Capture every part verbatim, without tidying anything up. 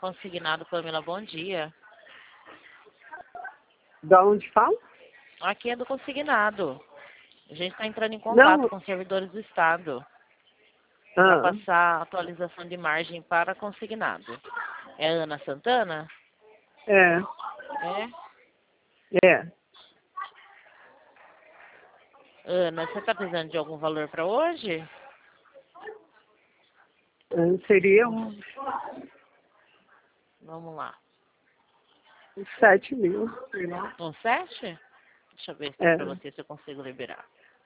Consignado, Pamela, bom dia. Da onde fala? Aqui é do consignado. A gente está entrando em contato Não. com os servidores do Estado para Ah, passar a atualização de margem para consignado. É Ana Santana? é, É? é. Ana, você está precisando de algum valor para hoje? Ah, Seria uns Vamos lá. uns sete mil, sei lá. Um sete? Deixa eu ver se É. para você se eu consigo liberar.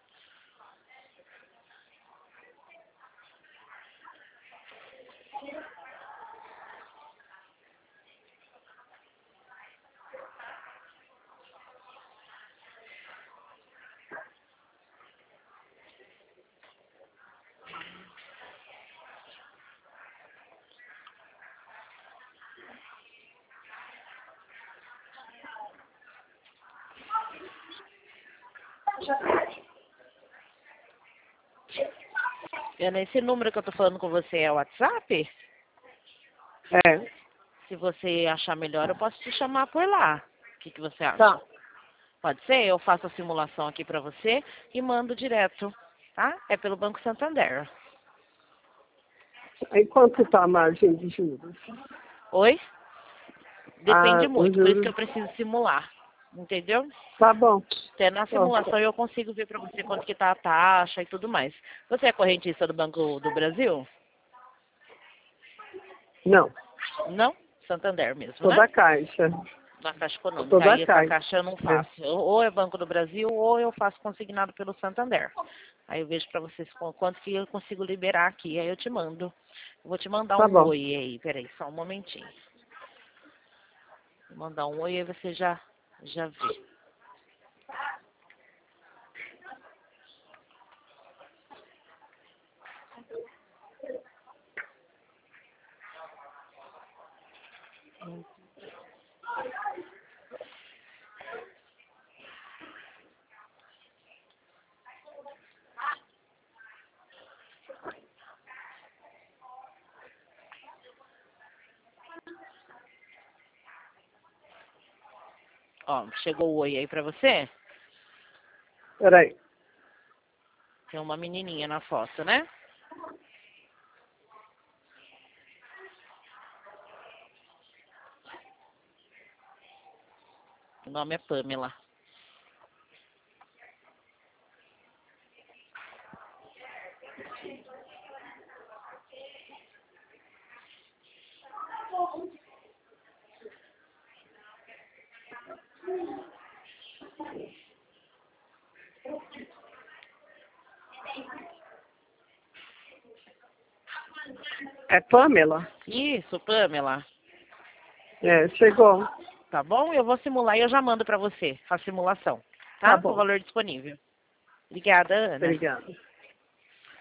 Ana, esse número que eu tô falando com você é o WhatsApp? É. Se você achar melhor, eu posso te chamar por lá. O que, que você acha? Tá, Pode ser? Eu faço a simulação aqui para você e mando direto, tá? É pelo Banco Santander. aí quanto tá a margem de juros? Oi? Ah, Depende os muito, por isso que juros. eu preciso simular. Entendeu? Tá bom. Até na Ok. simulação eu consigo ver para você quanto que tá a taxa e tudo mais. Você é correntista do Banco do Brasil? Não, Não? Santander mesmo, sou né? da Caixa. Na Caixa Sou Econômica. da Aí essa Caixa. caixa eu não É. faço. Eu- Ou é Banco do Brasil ou eu faço consignado pelo Santander. Aí eu vejo para vocês qu- quanto que eu consigo liberar aqui. Aí eu te mando. Eu vou te mandar Tá um bom. oi aí. Peraí, só um momentinho. Vou mandar um oi aí você já, já vê. Ó, chegou o oi aí pra você? Peraí. Tem uma menininha na foto, né? O nome é Pamela. É Pamela? Isso, Pamela. É, chegou. Tá bom? Eu vou simular e eu já mando pra você a simulação. Tá Tá? Com o bom. valor disponível. Obrigada, Ana. Obrigada.